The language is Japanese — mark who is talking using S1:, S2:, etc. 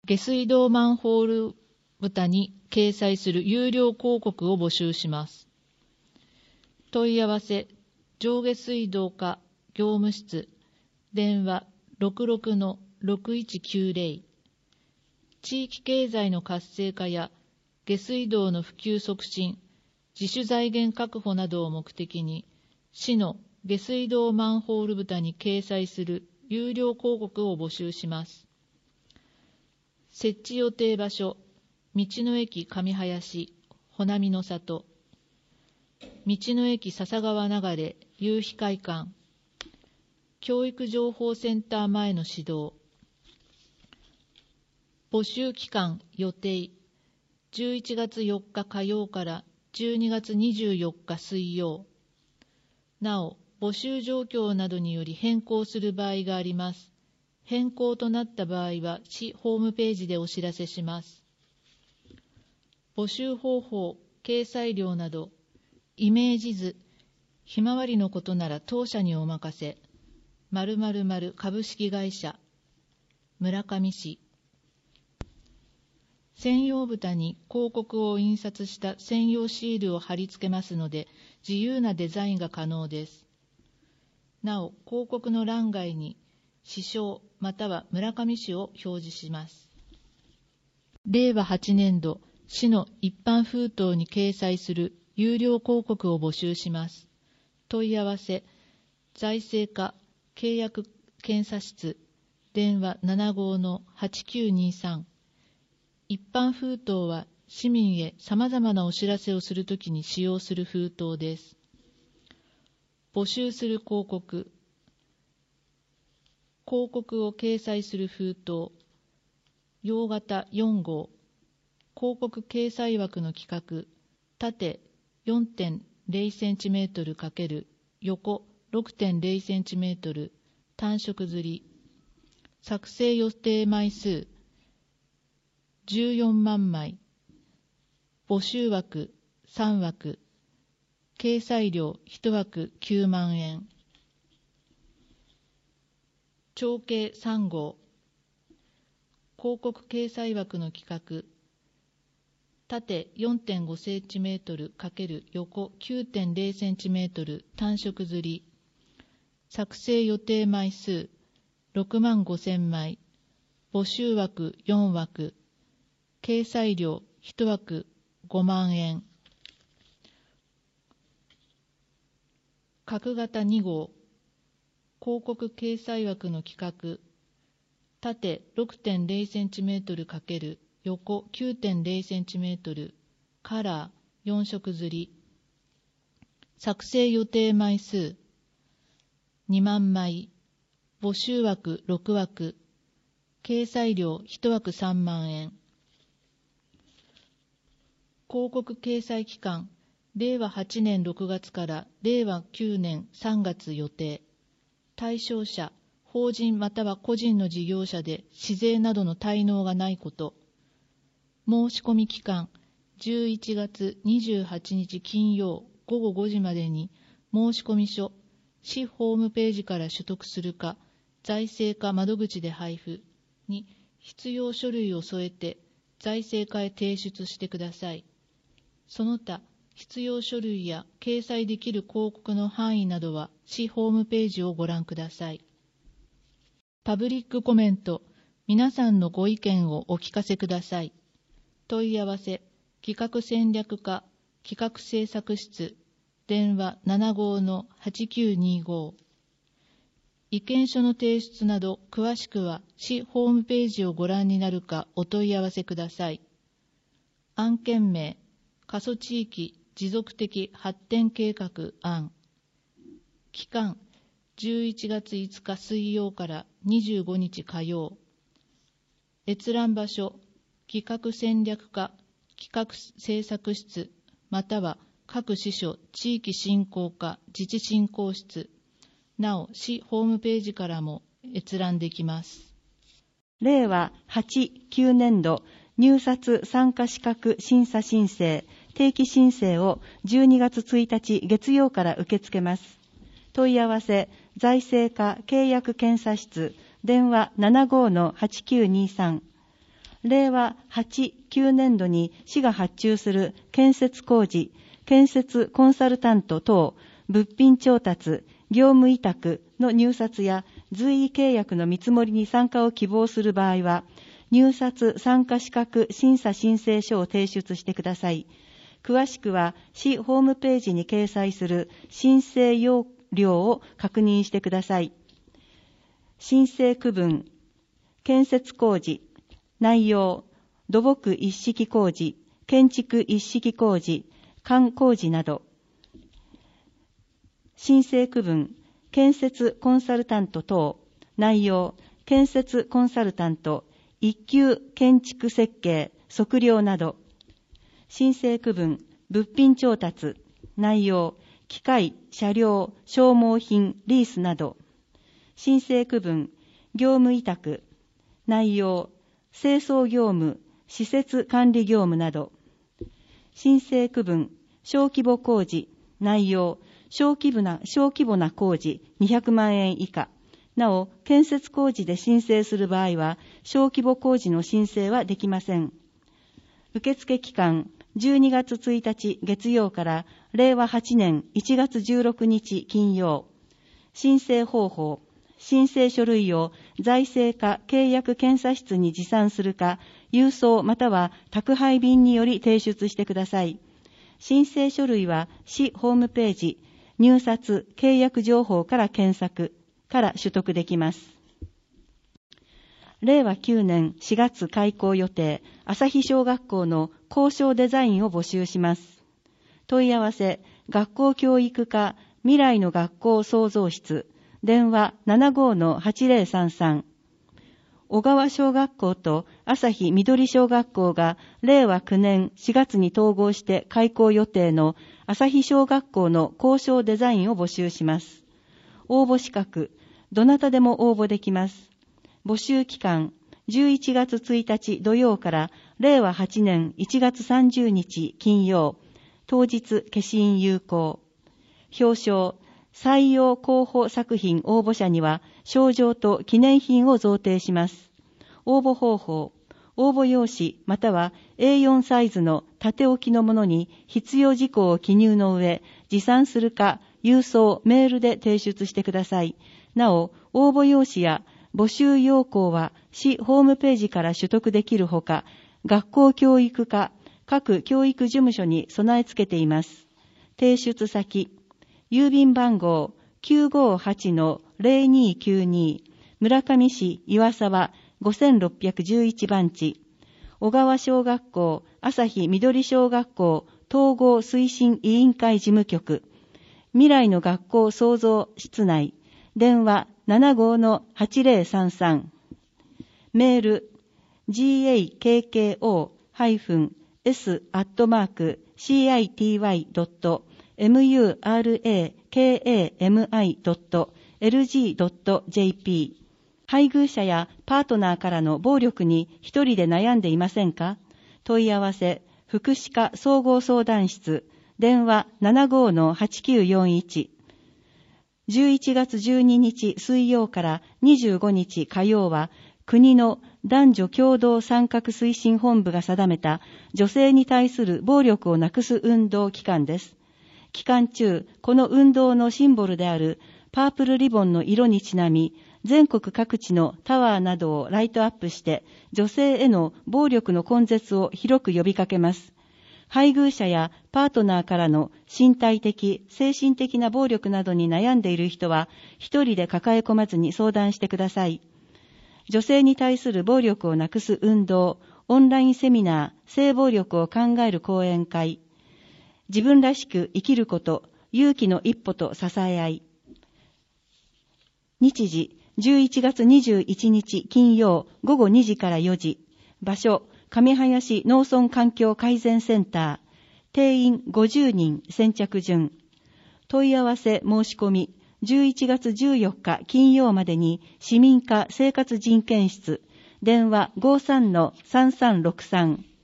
S1: 下水道マンホール蓋に掲載する有料広告を募集します。問い合わせ、上下水道課業務室、電話 66-6190。地域経済の活性化や下水道の普及促進、自主財源確保などを目的に、市の下水道マンホール蓋に掲載する有料広告を募集します。設置予定場所、道の駅上林、穂波の里、道の駅笹川流夕日会館、教育情報センター前の指導。募集期間予定、11月4日火曜から12月24日水曜。なお、募集状況などにより変更する場合があります。変更となった場合は、市ホームページでお知らせします。募集方法、掲載料など、イメージ図、ひまわりのことなら当社にお任せ、〇〇〇株式会社、村上市。専用蓋に広告を印刷した専用シールを貼り付けますので、自由なデザインが可能です。なお、広告の欄外に、市章または村上市を表示します。令和8年度、市の一般封筒に掲載する有料広告を募集します。問い合わせ、財政課契約検査室、電話 75-8923。一般封筒は市民へ様々なお知らせをするときに使用する封筒です。募集する広告。広告を掲載する封筒。洋型4号。広告掲載枠の規格。縦 4.0cm× 横 6.0cm。単色刷り。作成予定枚数。14万枚。募集枠3枠。掲載料1枠9万円。長径3号。広告掲載枠の規格。縦 4.5cm× 横 9.0cm。単色刷り。作成予定枚数6万5000枚。募集枠4枠。掲載料1枠5万円。角型2号。広告掲載枠の規格。縦 6.0cm× 横 9.0cm。カラー4色刷り。作成予定枚数2万枚。募集枠6枠。掲載料1枠3万円。広告掲載期間、令和8年6月から令和9年3月予定。対象者、法人または個人の事業者で市税などの滞納がないこと。申し込み期間、11月28日金曜午後5時までに申込書、市ホームページから取得するか、財政課窓口で配布に必要書類を添えて財政課へ提出してください。その他、必要書類や掲載できる広告の範囲などは市ホームページをご覧ください。パブリックコメント、皆さんのご意見をお聞かせください。問い合わせ、企画戦略課企画制作室、電話 75-8925。意見書の提出など詳しくは市ホームページをご覧になるかお問い合わせください。案件名、過疎地域持続的発展計画案。期間、11月5日水曜から25日火曜。閲覧場所、企画戦略課企画制作室または各支所地域振興課自治振興室。なお、市ホームページからも閲覧できます。
S2: 令和8、9年度入札参加資格審査申請定期申請を12月1日月曜から受け付けます。問い合わせ、財政課契約検査室、電話 75-8923。 令和8、9年度に市が発注する建設工事、建設コンサルタント等、物品調達、業務委託の入札や随意契約の見積もりに参加を希望する場合は、入札参加資格審査申請書を提出してください。詳しくは市ホームページに掲載する申請要領を確認してください。申請区分、建設工事、内容、土木一式工事、建築一式工事、管工事など。申請区分、建設コンサルタント等、内容、建設コンサルタント、一級建築設計、測量など。申請区分、物品調達、内容、機械、車両、消耗品、リースなど。申請区分、業務委託、内容、清掃業務、施設管理業務など。申請区分、小規模工事、内容、小規模な工事200万円以下。なお、建設工事で申請する場合は、小規模工事の申請はできません。受付期間、12月1日月曜から令和8年1月16日金曜。申請方法、申請書類を財政課契約検査室に持参するか、郵送または宅配便により提出してください。申請書類は市ホームページ、入札契約情報から検索から取得できます。令和9年4月開校予定、朝日小学校の校章デザインを募集します。問い合わせ、学校教育課未来の学校創造室、電話 75-8033。小川小学校と朝日緑小学校が令和9年4月に統合して開校予定の朝日小学校の校章デザインを募集します。応募資格、どなたでも応募できます。募集期間、11月1日土曜から令和8年1月30日金曜、当日消印有効。表彰、採用候補作品応募者には賞状と記念品を贈呈します。応募方法、応募用紙または A4 サイズの縦置きのものに必要事項を記入の上、持参するか郵送、メールで提出してください。なお、応募用紙や募集要項は市ホームページから取得できるほか、学校教育課、各教育事務所に備え付けています。提出先、郵便番号 958-0292 村上市岩沢5611番地、小川小学校朝日緑小学校統合推進委員会事務局、未来の学校創造室内、電話 75-8033、メール gakko-s@murakami.lg.jp。 配偶者やパートナーからの暴力に一人で悩んでいませんか？問い合わせ、福祉課総合相談室、電話 75-8941。11月12日水曜から25日火曜は、国の男女共同参画推進本部が定めた女性に対する暴力をなくす運動期間です。期間中、この運動のシンボルであるパープルリボンの色にちなみ、全国各地のタワーなどをライトアップして、女性への暴力の根絶を広く呼びかけます。配偶者やパートナーからの身体的、精神的な暴力などに悩んでいる人は、一人で抱え込まずに相談してください。女性に対する暴力をなくす運動、オンラインセミナー、性暴力を考える講演会、自分らしく生きること、勇気の一歩と支え合い。日時、11月21日金曜午後2時から4時。場所、上林農村環境改善センター。定員50人先着順。問い合わせ申し込み、11月14日金曜までに市民課生活人権室。電話 53-3363。